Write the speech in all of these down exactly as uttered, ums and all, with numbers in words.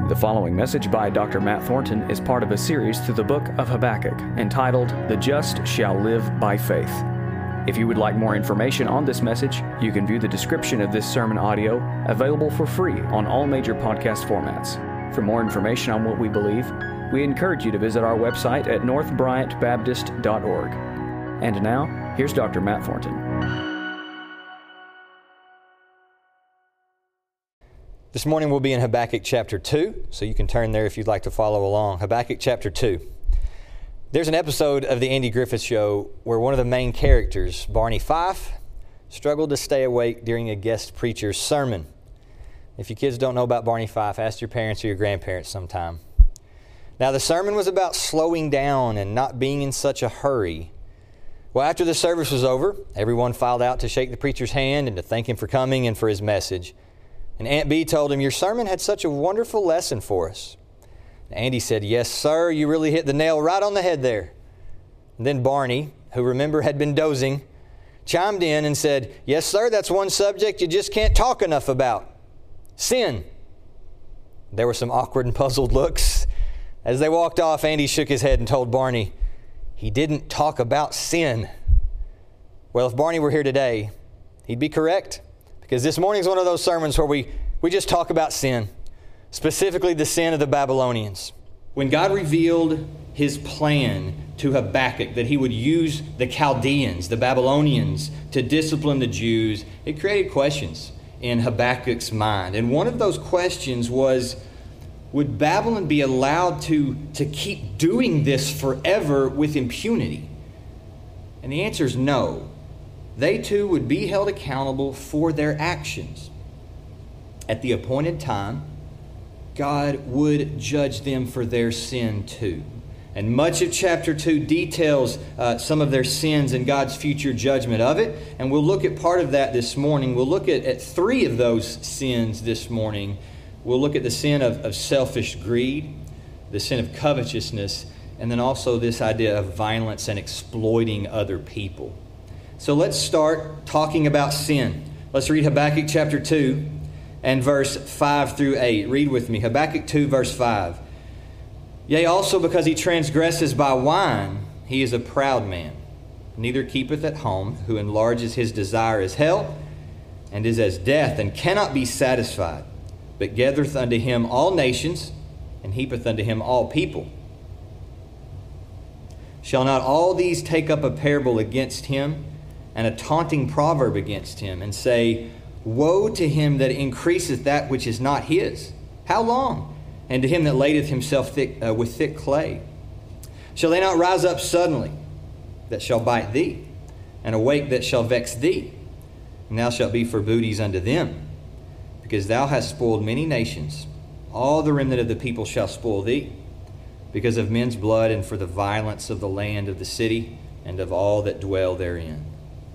The following message by Doctor Matt Thornton is part of a series through the book of Habakkuk entitled, The Just Shall Live by Faith. If you would like more information on this message, you can view the description of this sermon audio, available for free on all major podcast formats. For more information on what we believe, we encourage you to visit our website at north bryant baptist dot org. And now, here's Doctor Matt Thornton. This morning we'll be in Habakkuk chapter two, so you can turn there if you'd like to follow along. Habakkuk chapter two. There's an episode of the Andy Griffith Show where one of the main characters, Barney Fife, struggled to stay awake during a guest preacher's sermon. If you kids don't know about Barney Fife, ask your parents or your grandparents sometime. Now, the sermon was about slowing down and not being in such a hurry. Well, after the service was over, everyone filed out to shake the preacher's hand and to thank him for coming and for his message. And Aunt Bee told him, "Your sermon had such a wonderful lesson for us." Andy said, "Yes, sir, you really hit the nail right on the head there." And then Barney, who remember had been dozing, chimed in and said, "Yes, sir, that's one subject you just can't talk enough about. Sin." There were some awkward and puzzled looks. As they walked off, Andy shook his head and told Barney, he didn't talk about sin. Well, if Barney were here today, he'd be correct. Because this morning's one of those sermons where we, we just talk about sin, specifically the sin of the Babylonians. When God revealed his plan to Habakkuk that he would use the Chaldeans, the Babylonians, to discipline the Jews, it created questions in Habakkuk's mind. And one of those questions was, would Babylon be allowed to, to keep doing this forever with impunity? And the answer is no. They too would be held accountable for their actions. At the appointed time, God would judge them for their sin too. And much of chapter two details uh, some of their sins and God's future judgment of it. And we'll look at part of that this morning. We'll look at, at three of those sins this morning. We'll look at the sin of, of selfish greed, the sin of covetousness, and then also this idea of violence and exploiting other people. So let's start talking about sin. Let's read Habakkuk chapter two and verse five through eight. Read with me. Habakkuk two verse five. Yea, also because he transgresses by wine, he is a proud man. Neither keepeth at home, who enlarges his desire as hell, and is as death, and cannot be satisfied, but gathereth unto him all nations, and heapeth unto him all people. Shall not all these take up a parable against him, and a taunting proverb against him, and say, Woe to him that increaseth that which is not his! How long? And to him that ladeth himself thick, uh, with thick clay. Shall they not rise up suddenly, that shall bite thee, and awake that shall vex thee? And thou shalt be for booties unto them, because thou hast spoiled many nations. All the remnant of the people shall spoil thee, because of men's blood, and for the violence of the land of the city, and of all that dwell therein.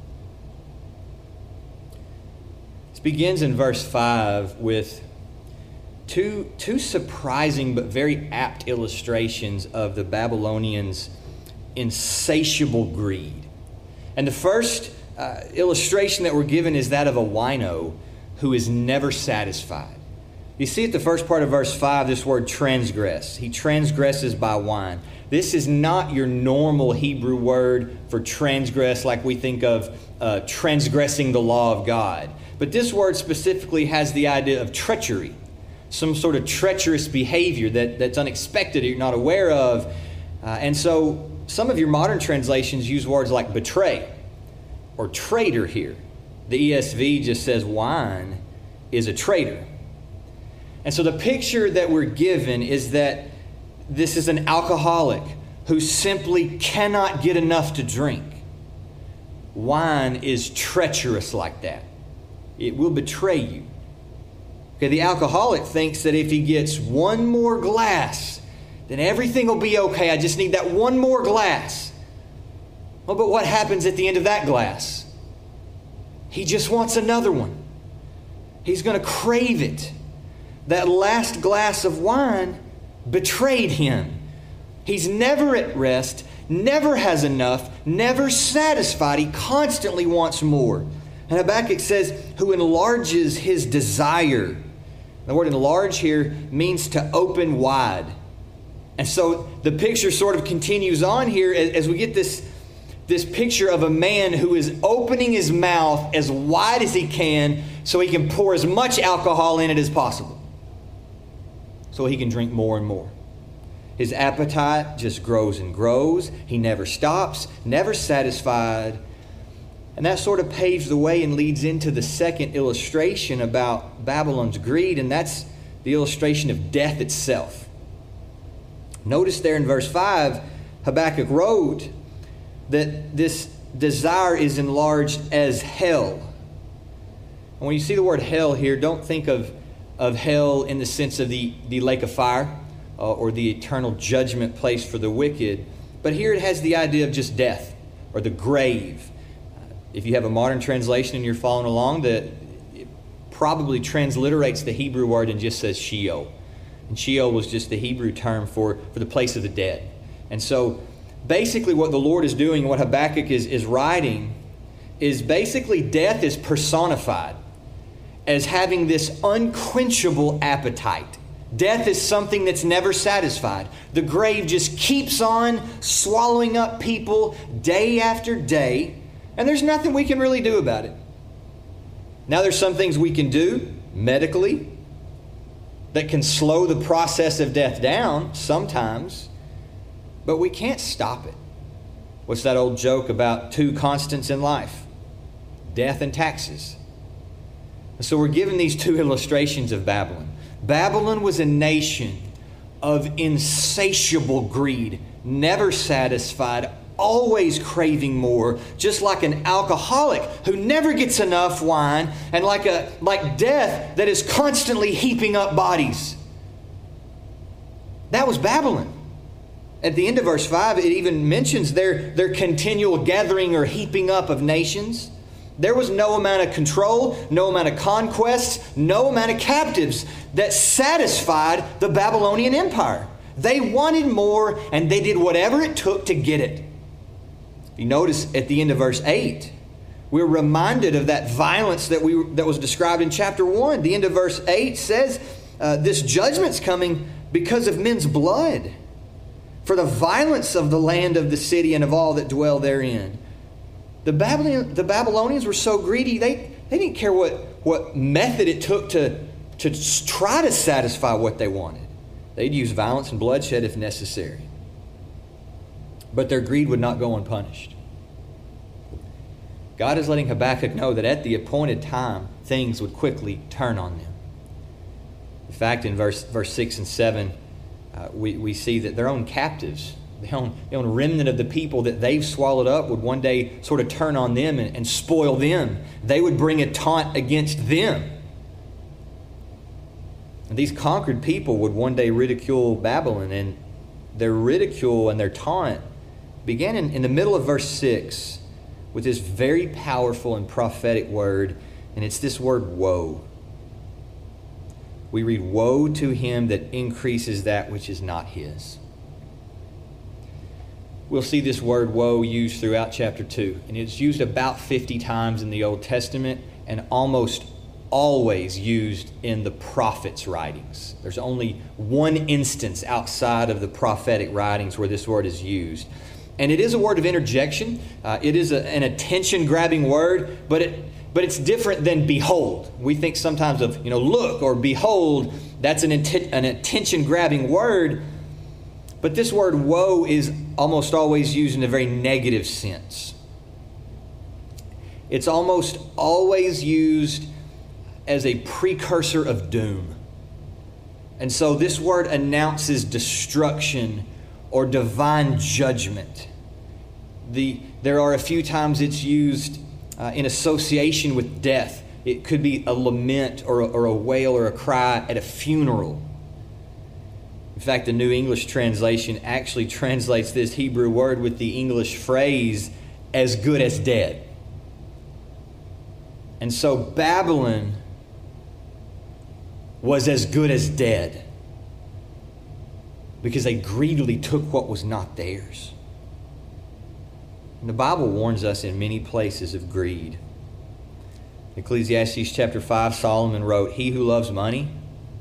Begins in verse five with two, two surprising but very apt illustrations of the Babylonians' insatiable greed. And the first uh, illustration that we're given is that of a wino who is never satisfied. You see at the first part of verse five this word transgress. He transgresses by wine. This is not your normal Hebrew word for transgress like we think of uh, transgressing the law of God. But this word specifically has the idea of treachery, some sort of treacherous behavior that, that's unexpected, you're not aware of. Uh, and so some of your modern translations use words like betray or traitor here. The E S V just says wine is a traitor. And so the picture that we're given is that this is an alcoholic who simply cannot get enough to drink. Wine is treacherous like that. It will betray you. Okay, the alcoholic thinks that if he gets one more glass, then everything will be okay. I just need that one more glass. Well, but what happens at the end of that glass? He just wants another one. He's going to crave it. That last glass of wine betrayed him. He's never at rest, never has enough, never satisfied. He constantly wants more. And Habakkuk says, who enlarges his desire The word enlarge here means to open wide. And so the picture sort of continues on here as, as we get this, this picture of a man who is opening his mouth as wide as he can so he can pour as much alcohol in it as possible, so he can drink more and more. His appetite just grows and grows. He never stops, never satisfied. And that sort of paves the way and leads into the second illustration about Babylon's greed, and that's the illustration of death itself. Notice there in verse five, Habakkuk wrote that this desire is enlarged as hell. And when you see the word hell here, don't think of, of hell in the sense of the, the lake of fire uh, or the eternal judgment place for the wicked. But here it has the idea of just death or the grave. If you have a modern translation and you're following along, that it probably transliterates the Hebrew word and just says Sheol. And Sheol was just the Hebrew term for, for the place of the dead. And so basically what the Lord is doing, what Habakkuk is, is writing, is basically death is personified as having this unquenchable appetite. Death is something that's never satisfied. The grave just keeps on swallowing up people day after day. And there's nothing we can really do about it. Now there's some things we can do medically that can slow the process of death down sometimes, but we can't stop it. What's that old joke about two constants in life? Death and taxes. And so we're given these two illustrations of Babylon. Babylon was a nation of insatiable greed, never satisfied, always craving more, just like an alcoholic who never gets enough wine, and like a like death that is constantly heaping up bodies. That was Babylon. At the end of verse five, it even mentions their, their continual gathering or heaping up of nations. There was no amount of control, no amount of conquests, no amount of captives that satisfied the Babylonian Empire. They wanted more, and they did whatever it took to get it. You notice at the end of verse eight, we're reminded of that violence that we that was described in chapter one. The end of verse eight says, uh, this judgment's coming because of men's blood, for the violence of the land of the city and of all that dwell therein. The Babylonian, the Babylonians were so greedy, they, they didn't care what, what method it took to, to try to satisfy what they wanted. They'd use violence and bloodshed if necessary. But their greed would not go unpunished. God is letting Habakkuk know that at the appointed time, things would quickly turn on them. In fact, in verse, verse six and seven, uh, we, we see that their own captives, the own, the own remnant of the people that they've swallowed up would one day sort of turn on them and, and spoil them. They would bring a taunt against them. And these conquered people would one day ridicule Babylon, and their ridicule and their taunt began in, in the middle of verse six with this very powerful and prophetic word, and it's this word woe. We read, woe to him that increases that which is not his. We'll see this word woe used throughout chapter two, and it's used about fifty times in the Old Testament and almost always used in the prophets' writings. There's only one instance outside of the prophetic writings where this word is used. And it is a word of interjection. Uh, it is a, an attention-grabbing word, but it but it's different than behold. We think sometimes of, you know, look or behold. That's an, int- an attention-grabbing word. But this word woe is almost always used in a very negative sense. It's almost always used as a precursor of doom. And so this word announces destruction or divine judgment. The, there are a few times it's used uh, in association with death. It could be a lament or a, or a wail or a cry at a funeral. In fact, the New English Translation actually translates this Hebrew word with the English phrase, as good as dead. And so Babylon was as good as dead because they greedily took what was not theirs. And the Bible warns us in many places of greed. Ecclesiastes chapter five, Solomon wrote, he who loves money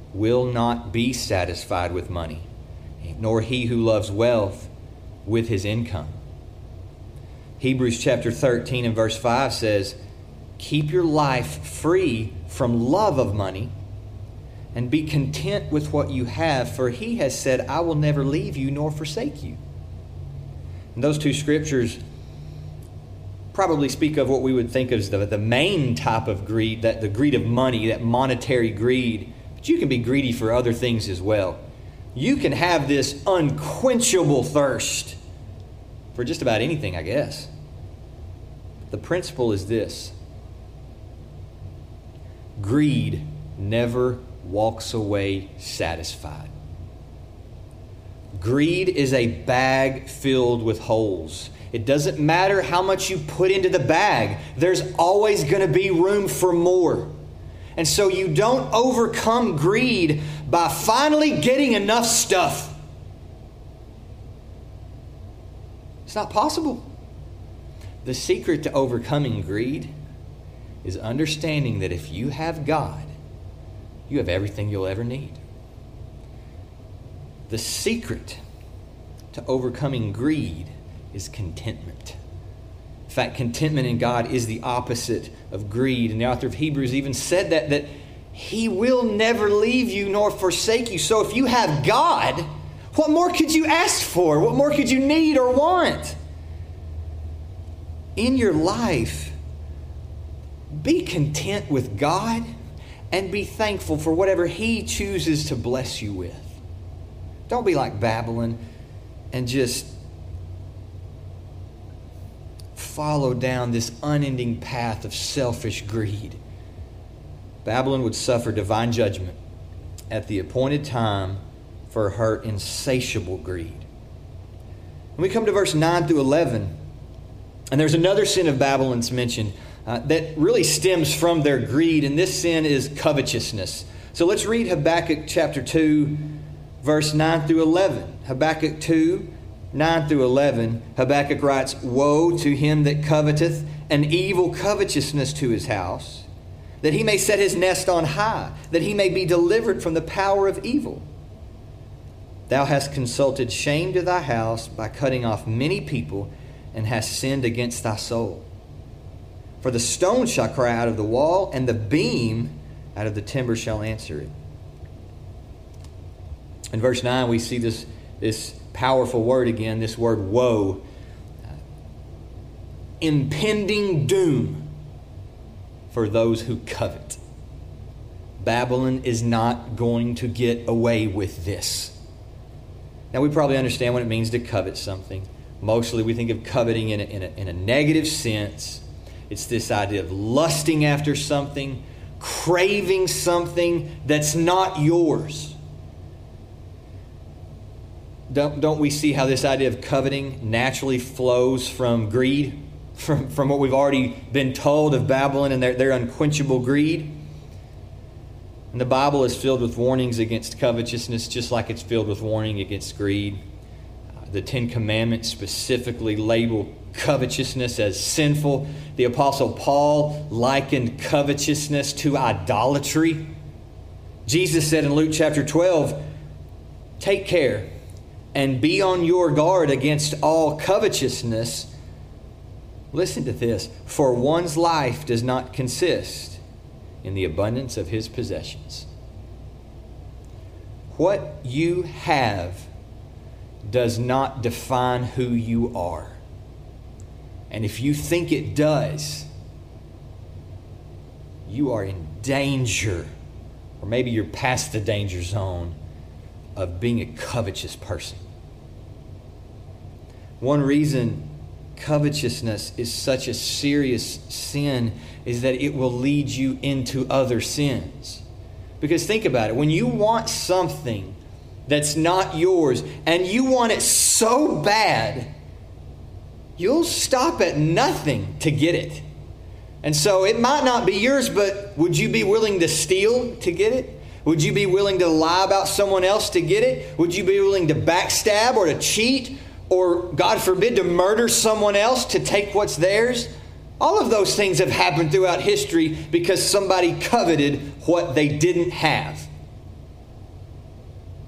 will not be satisfied with money, nor he who loves wealth with his income. Hebrews chapter thirteen and verse five says, keep your life free from love of money and be content with what you have, for he has said, I will never leave you nor forsake you. And those two scriptures probably speak of what we would think of as the, the main type of greed, that the greed of money, that monetary greed. But you can be greedy for other things as well. You can have this unquenchable thirst for just about anything, I guess. The principle is this: greed never walks away satisfied. Greed is a bag filled with holes. It doesn't matter how much you put into the bag, there's always going to be room for more. And so you don't overcome greed by finally getting enough stuff. It's not possible. The secret to overcoming greed is understanding that if you have God, you have everything you'll ever need. The secret to overcoming greed is contentment. In fact, contentment in God is the opposite of greed. And the author of Hebrews even said that, that He will never leave you nor forsake you. So if you have God, what more could you ask for? What more could you need or want? In your life, be content with God and be thankful for whatever He chooses to bless you with. Don't be like Babylon and just follow down this unending path of selfish greed. Babylon would suffer divine judgment at the appointed time for her insatiable greed. When we come to verse nine through eleven, and there's another sin of Babylon's mentioned uh, that really stems from their greed, and this sin is covetousness. So let's read Habakkuk chapter two, verse nine through eleven. Habakkuk two, nine through eleven, Habakkuk writes, "Woe to him that coveteth an evil covetousness to his house, that he may set his nest on high, that he may be delivered from the power of evil. Thou hast consulted shame to thy house by cutting off many people, and hast sinned against thy soul. For the stone shall cry out of the wall, and the beam out of the timber shall answer it." In verse nine, we see this, this powerful word again, this word woe. Impending doom for those who covet. Babylon is not going to get away with this. Now, we probably understand what it means to covet something. Mostly we think of coveting in a, in a, in a negative sense. It's this idea of lusting after something, craving something that's not yours. Don't, don't we see how this idea of coveting naturally flows from greed? From, from what we've already been told of Babylon and their, their unquenchable greed? And the Bible is filled with warnings against covetousness, just like it's filled with warning against greed. The Ten Commandments specifically label covetousness as sinful. The Apostle Paul likened covetousness to idolatry. Jesus said in Luke chapter twelve, "Take care and be on your guard against all covetousness." Listen to this. "For one's life does not consist in the abundance of his possessions." What you have does not define who you are. And if you think it does, you are in danger, or maybe you're past the danger zone of being a covetous person. One reason covetousness is such a serious sin is that it will lead you into other sins. Because think about it. When you want something that's not yours and you want it so bad, you'll stop at nothing to get it. And so it might not be yours, but would you be willing to steal to get it? Would you be willing to lie about someone else to get it? Would you be willing to backstab or to cheat? Or, God forbid, to murder someone else to take what's theirs? All of those things have happened throughout history because somebody coveted what they didn't have.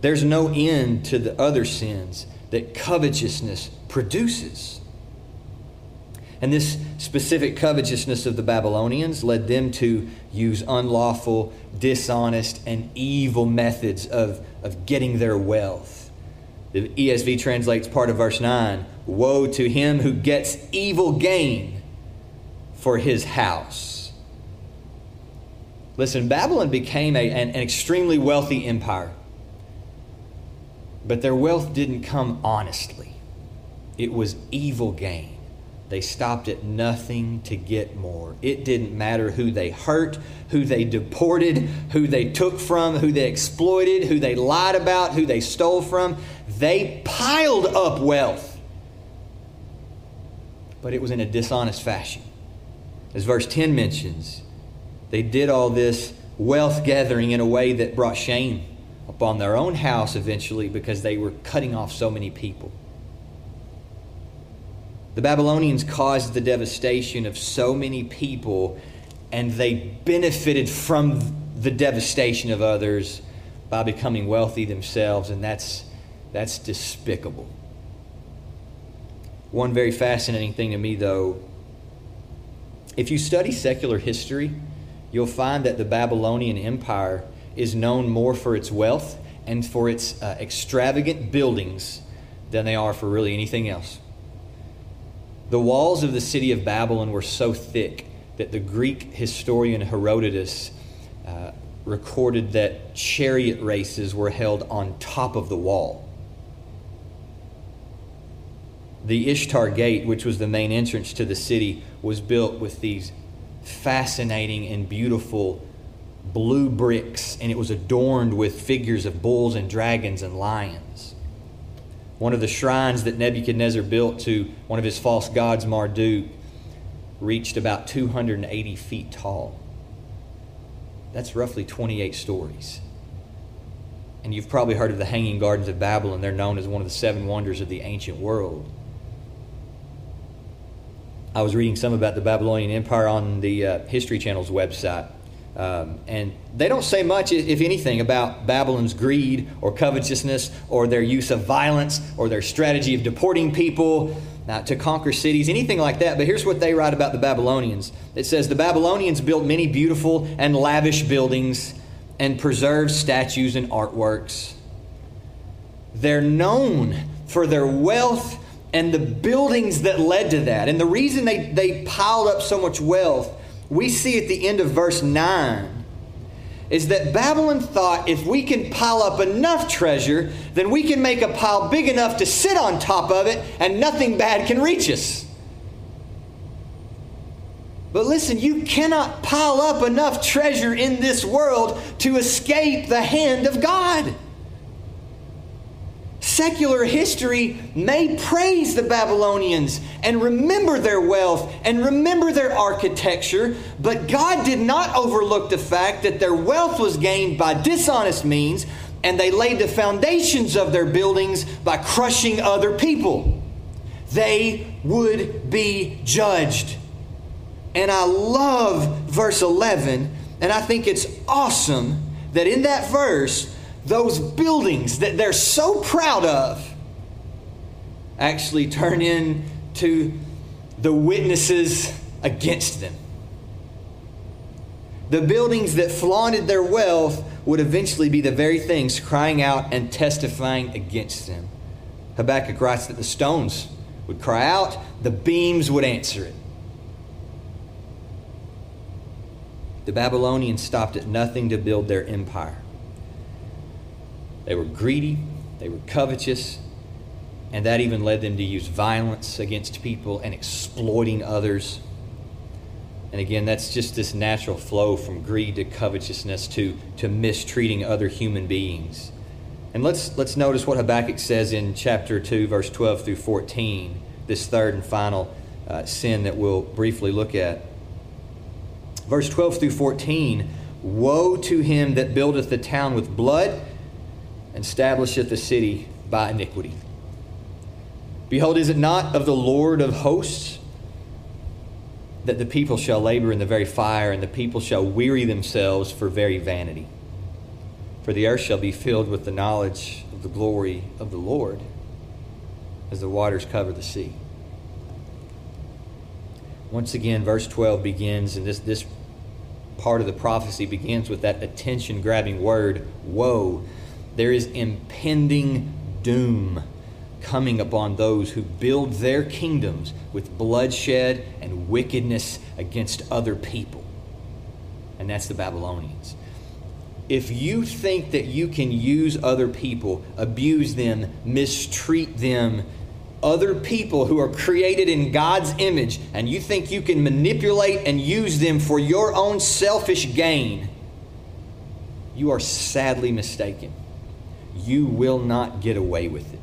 There's no end to the other sins that covetousness produces. And this specific covetousness of the Babylonians led them to use unlawful, dishonest, and evil methods of, of getting their wealth. The E S V translates part of verse nine, "Woe to him who gets evil gain for his house." Listen, Babylon became a, an, an extremely wealthy empire. But their wealth didn't come honestly. It was evil gain. They stopped at nothing to get more. It didn't matter who they hurt, who they deported, who they took from, who they exploited, who they lied about, who they stole from. They piled up wealth. But it was in a dishonest fashion. As verse ten mentions, they did all this wealth gathering in a way that brought shame upon their own house eventually, because they were cutting off so many people. The Babylonians caused the devastation of so many people, and they benefited from the devastation of others by becoming wealthy themselves, and that's that's despicable. One very fascinating thing to me, though, if you study secular history, you'll find that the Babylonian Empire is known more for its wealth and for its uh, extravagant buildings than they are for really anything else. The walls of the city of Babylon were so thick that the Greek historian Herodotus uh, recorded that chariot races were held on top of the wall. The Ishtar Gate, which was the main entrance to the city, was built with these fascinating and beautiful blue bricks, and it was adorned with figures of bulls and dragons and lions. One of the shrines that Nebuchadnezzar built to one of his false gods, Marduk, reached about two hundred eighty feet tall. That's roughly twenty-eight stories. And you've probably heard of the Hanging Gardens of Babylon. They're known as one of the seven wonders of the ancient world. I was reading some about the Babylonian Empire on the uh, History Channel's website. Um, and they don't say much, if anything, about Babylon's greed or covetousness or their use of violence or their strategy of deporting people uh, to conquer cities, anything like that. But here's what they write about the Babylonians. It says, "The Babylonians built many beautiful and lavish buildings and preserved statues and artworks. They're known for their wealth and the buildings that led to that." And the reason they, they piled up so much wealth, we see at the end of verse nine, is that Babylon thought if we can pile up enough treasure, then we can make a pile big enough to sit on top of it and nothing bad can reach us. But listen, you cannot pile up enough treasure in this world to escape the hand of God. Secular history may praise the Babylonians and remember their wealth and remember their architecture, but God did not overlook the fact that their wealth was gained by dishonest means, and they laid the foundations of their buildings by crushing other people. They would be judged. And I love verse eleven, and I think it's awesome that in that verse, those buildings that they're so proud of actually turn into the witnesses against them. The buildings that flaunted their wealth would eventually be the very things crying out and testifying against them. Habakkuk writes that the stones would cry out, the beams would answer it. The Babylonians stopped at nothing to build their empire. They were greedy, they were covetous, and that even led them to use violence against people and exploiting others. And again, that's just this natural flow from greed to covetousness to, to mistreating other human beings. And let's let's notice what Habakkuk says in chapter two, verse twelve through fourteen, this third and final uh, sin that we'll briefly look at. Verse twelve through fourteen, "Woe to him that buildeth the town with blood, and establisheth the city by iniquity. Behold, is it not of the Lord of hosts that the people shall labor in the very fire, and the people shall weary themselves for very vanity? For the earth shall be filled with the knowledge of the glory of the Lord as the waters cover the sea. Once again, verse twelve begins, and this, this part of the prophecy begins with that attention-grabbing word, woe. There is impending doom coming upon those who build their kingdoms with bloodshed and wickedness against other people. And that's the Babylonians. If you think that you can use other people, abuse them, mistreat them, other people who are created in God's image, and you think you can manipulate and use them for your own selfish gain, you are sadly mistaken. You will not get away with it.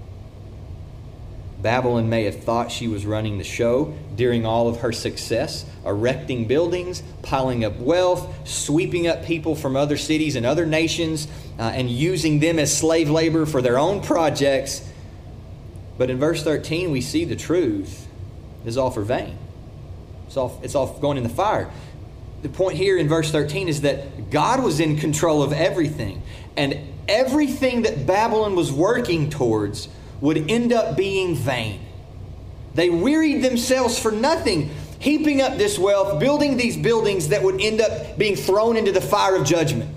Babylon may have thought she was running the show during all of her success, erecting buildings, piling up wealth, sweeping up people from other cities and other nations, uh, and using them as slave labor for their own projects. But in verse thirteen, we see the truth is all for vain. It's all, it's all going in the fire. The point here in verse thirteen is that God was in control of everything. And everything that Babylon was working towards would end up being vain. They wearied themselves for nothing, heaping up this wealth, building these buildings that would end up being thrown into the fire of judgment.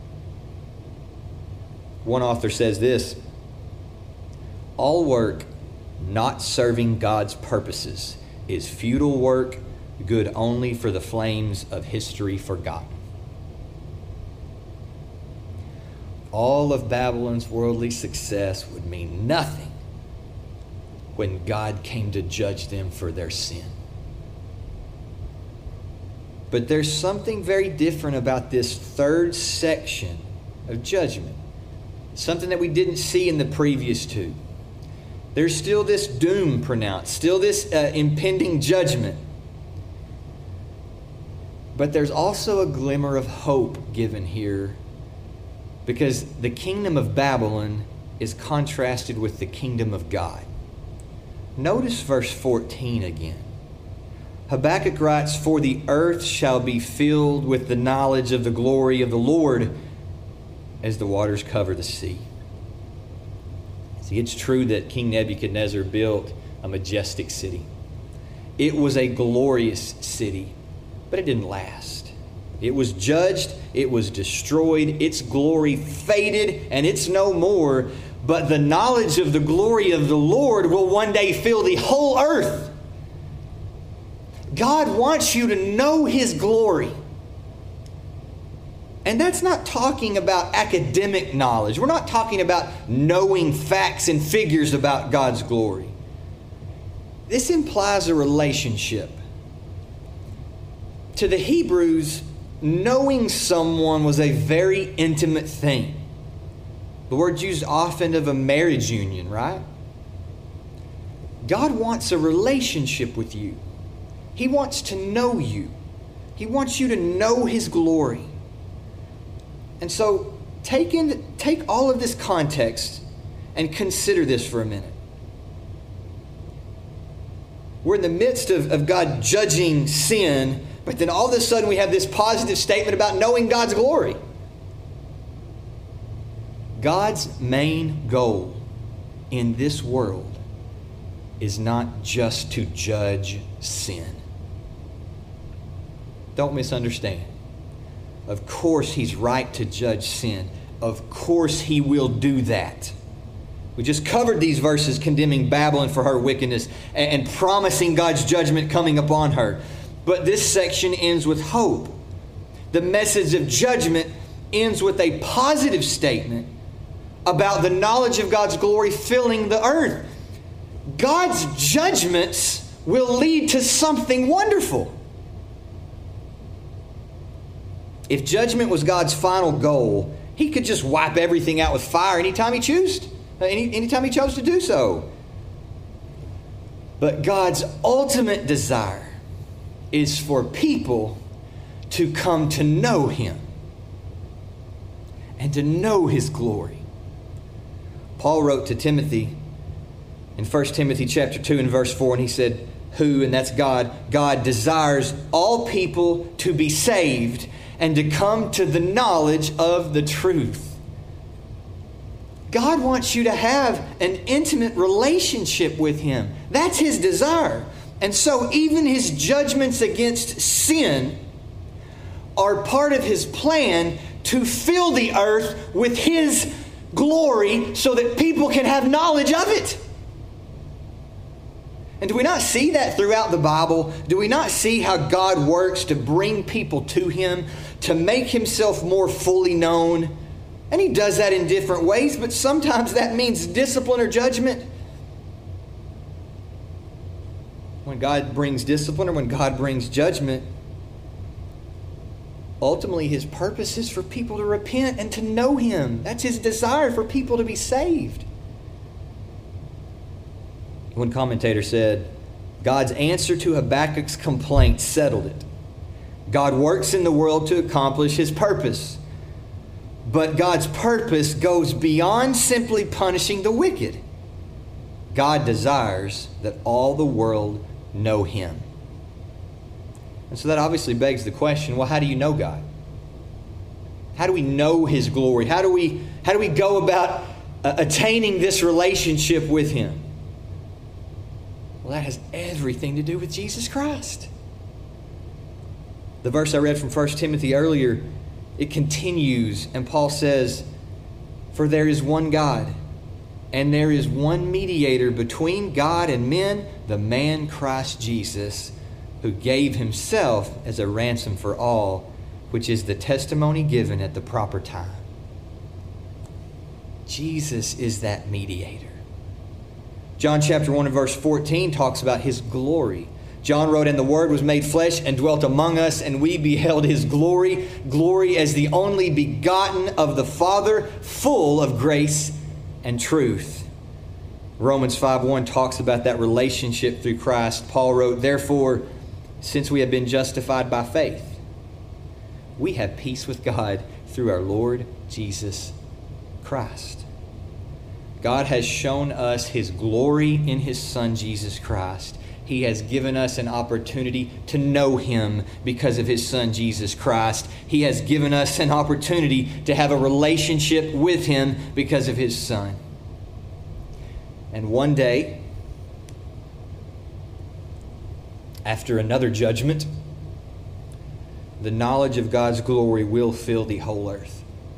One author says this: all work not serving God's purposes is futile work, good only for the flames of history forgotten. All of Babylon's worldly success would mean nothing when God came to judge them for their sin. But there's something very different about this third section of judgment. Something that we didn't see in the previous two. There's still this doom pronounced, still this uh, impending judgment. But there's also a glimmer of hope given here, because the kingdom of Babylon is contrasted with the kingdom of God. Notice verse fourteen again. Habakkuk writes, for the earth shall be filled with the knowledge of the glory of the Lord as the waters cover the sea. See, it's true that King Nebuchadnezzar built a majestic city. It was a glorious city, but it didn't last. It was judged, it was destroyed, its glory faded, and it's no more. But the knowledge of the glory of the Lord will one day fill the whole earth. God wants you to know His glory. And that's not talking about academic knowledge. We're not talking about knowing facts and figures about God's glory. This implies a relationship. To the Hebrews, knowing someone was a very intimate thing. The word's used often of a marriage union, right? God wants a relationship with you. He wants to know you. He wants you to know His glory. And so take, in, take all of this context and consider this for a minute. We're in the midst of, of God judging sin, but then all of a sudden we have this positive statement about knowing God's glory. God's main goal in this world is not just to judge sin. Don't misunderstand. Of course He's right to judge sin. Of course He will do that. We just covered these verses condemning Babylon for her wickedness and, and promising God's judgment coming upon her. But this section ends with hope. The message of judgment ends with a positive statement about the knowledge of God's glory filling the earth. God's judgments will lead to something wonderful. If judgment was God's final goal, He could just wipe everything out with fire anytime He chose, any, anytime He chose to do so. But God's ultimate desire is for people to come to know Him and to know His glory. Paul wrote to Timothy in First Timothy chapter two and verse four, and he said, who, and that's God, God desires all people to be saved and to come to the knowledge of the truth. God wants you to have an intimate relationship with Him. That's His desire. And so even His judgments against sin are part of His plan to fill the earth with His glory so that people can have knowledge of it. And do we not see that throughout the Bible? Do we not see how God works to bring people to Him, to make Himself more fully known? And He does that in different ways, but sometimes that means discipline or judgment. When God brings discipline or when God brings judgment, ultimately His purpose is for people to repent and to know Him. That's His desire, for people to be saved. One commentator said, God's answer to Habakkuk's complaint settled it. God works in the world to accomplish His purpose. But God's purpose goes beyond simply punishing the wicked. God desires that all the world know Him. And so that obviously begs the question, well, how do you know God? How do we know His glory? How do we, how do we go about uh, attaining this relationship with Him? Well, that has everything to do with Jesus Christ. The verse I read from First Timothy earlier, it continues, and Paul says, "For there is one God, and there is one mediator between God and men, the man Christ Jesus, who gave Himself as a ransom for all, which is the testimony given at the proper time." Jesus is that mediator. John chapter one and verse fourteen talks about His glory. John wrote, "And the Word was made flesh and dwelt among us, and we beheld His glory, glory as the only begotten of the Father, full of grace and truth." Romans five one talks about that relationship through Christ. Paul wrote, "Therefore, since we have been justified by faith, we have peace with God through our Lord Jesus Christ." God has shown us His glory in His Son, Jesus Christ. He has given us an opportunity to know Him because of His Son, Jesus Christ. He has given us an opportunity to have a relationship with Him because of His Son. And one day, after another judgment, the knowledge of God's glory will fill the whole earth.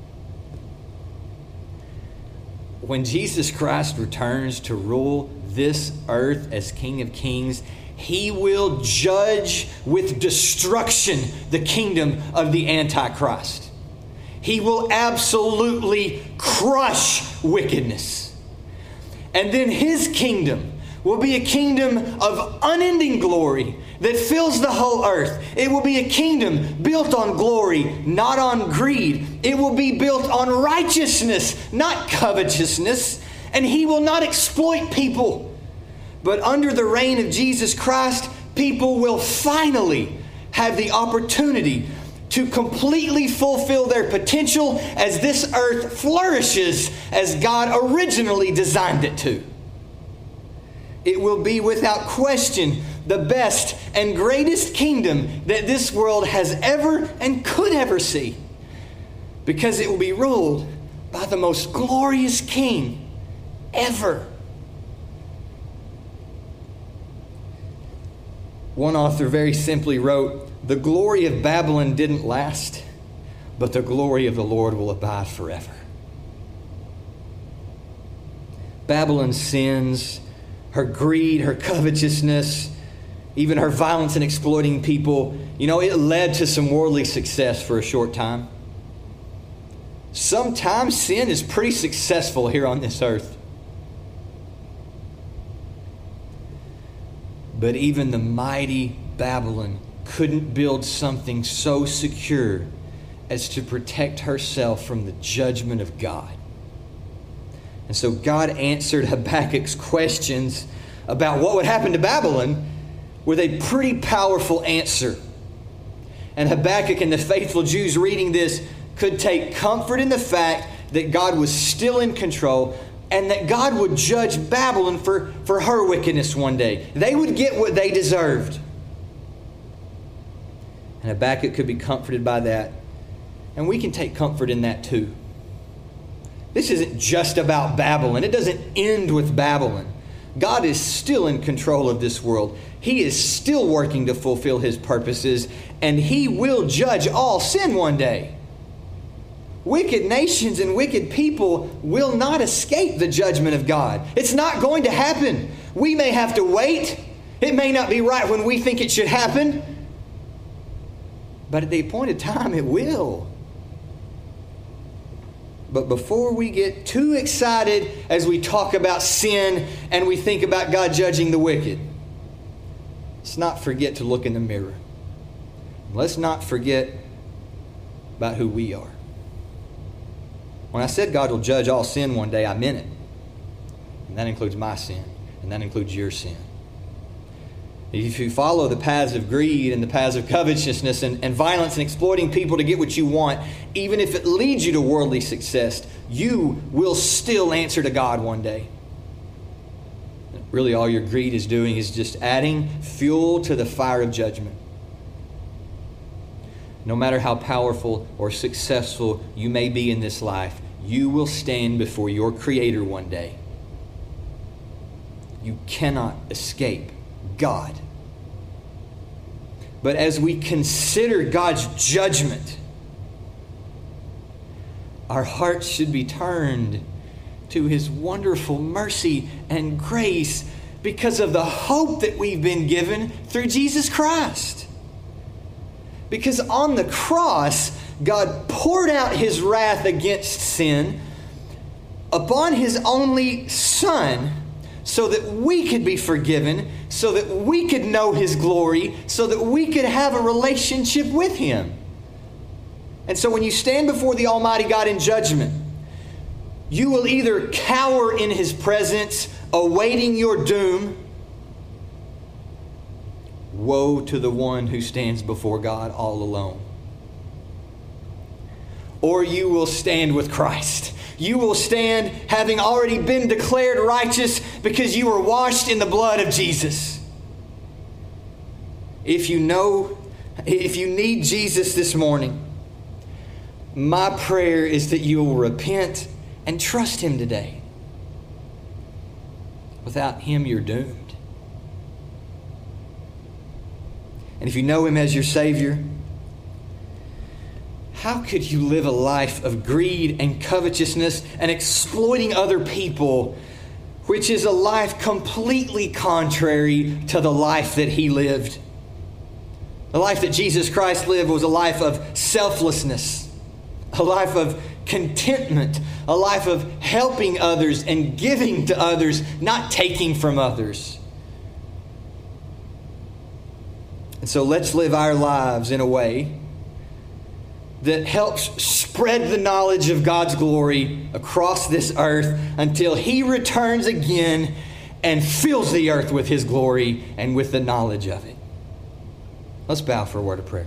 When Jesus Christ returns to rule this earth as King of Kings, He will judge with destruction the kingdom of the Antichrist. He will absolutely crush wickedness. And then His kingdom will be a kingdom of unending glory that fills the whole earth. It will be a kingdom built on glory, not on greed. It will be built on righteousness, not covetousness. And He will not exploit people. But under the reign of Jesus Christ, people will finally have the opportunity to completely fulfill their potential as this earth flourishes as God originally designed it to. It will be without question the best and greatest kingdom that this world has ever and could ever see, because it will be ruled by the most glorious King ever. One author very simply wrote, "The glory of Babylon didn't last, but the glory of the Lord will abide forever." Babylon's sins, her greed, her covetousness, even her violence in exploiting people, you know, it led to some worldly success for a short time. Sometimes sin is pretty successful here on this earth. But even the mighty Babylon couldn't build something so secure as to protect herself from the judgment of God. And so God answered Habakkuk's questions about what would happen to Babylon with a pretty powerful answer. And Habakkuk and the faithful Jews reading this could take comfort in the fact that God was still in control and that God would judge Babylon for, for her wickedness one day. They would get what they deserved. And Habakkuk could be comforted by that And we can take comfort in that too. This isn't just about Babylon. It doesn't end with Babylon. God is still in control of this world. He is still working to fulfill His purposes, and He will judge all sin one day. Wicked nations and wicked people will not escape the judgment of God. It's not going to happen. We may have to wait. It may not be right when we think it should happen. But at the appointed time, it will. But before we get too excited as we talk about sin and we think about God judging the wicked, let's not forget to look in the mirror. Let's not forget about who we are. When I said God will judge all sin one day, I meant it. And that includes my sin. And that includes your sin. If you follow the paths of greed and the paths of covetousness and, and violence and exploiting people to get what you want, even if it leads you to worldly success, you will still answer to God one day. Really, all your greed is doing is just adding fuel to the fire of judgment. No matter how powerful or successful you may be in this life, you will stand before your Creator one day. You cannot escape God. But as we consider God's judgment, our hearts should be turned to His wonderful mercy and grace because of the hope that we've been given through Jesus Christ. Because on the cross, God poured out His wrath against sin upon His only Son so that we could be forgiven, so that we could know His glory, so that we could have a relationship with Him. And so when you stand before the Almighty God in judgment, you will either cower in His presence, awaiting your doom. Woe to the one who stands before God all alone. Or you will stand with Christ. You will stand having already been declared righteous because you were washed in the blood of Jesus. If you know, if you need Jesus this morning, my prayer is that you will repent and trust Him today. Without Him, you're doomed. And if you know Him as your Savior, how could you live a life of greed and covetousness and exploiting other people, which is a life completely contrary to the life that He lived? The life that Jesus Christ lived was a life of selflessness, a life of contentment, a life of helping others and giving to others, not taking from others. And so let's live our lives in a way that helps spread the knowledge of God's glory across this earth until He returns again and fills the earth with His glory and with the knowledge of it. Let's bow for a word of prayer.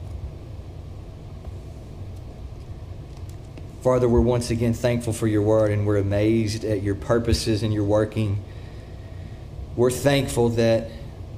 Father, we're once again thankful for your word, and we're amazed at your purposes and your working. We're thankful that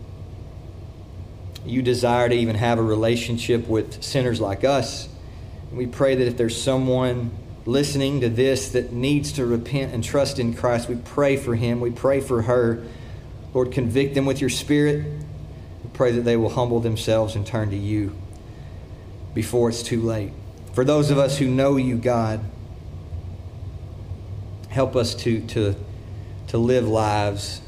you desire to even have a relationship with sinners like us. We pray that if there's someone listening to this that needs to repent and trust in Christ, we pray for him. We pray for her. Lord, convict them with your Spirit. We pray that they will humble themselves and turn to you before it's too late. For those of us who know you, God, help us to, to, to live lives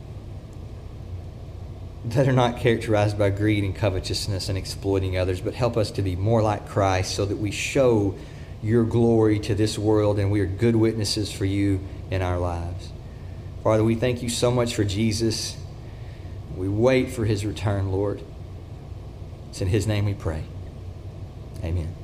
that are not characterized by greed and covetousness and exploiting others, but help us to be more like Christ so that we show your glory to this world and we are good witnesses for you in our lives. Father, we thank you so much for Jesus. We wait for his return, Lord. It's in his name we pray. Amen.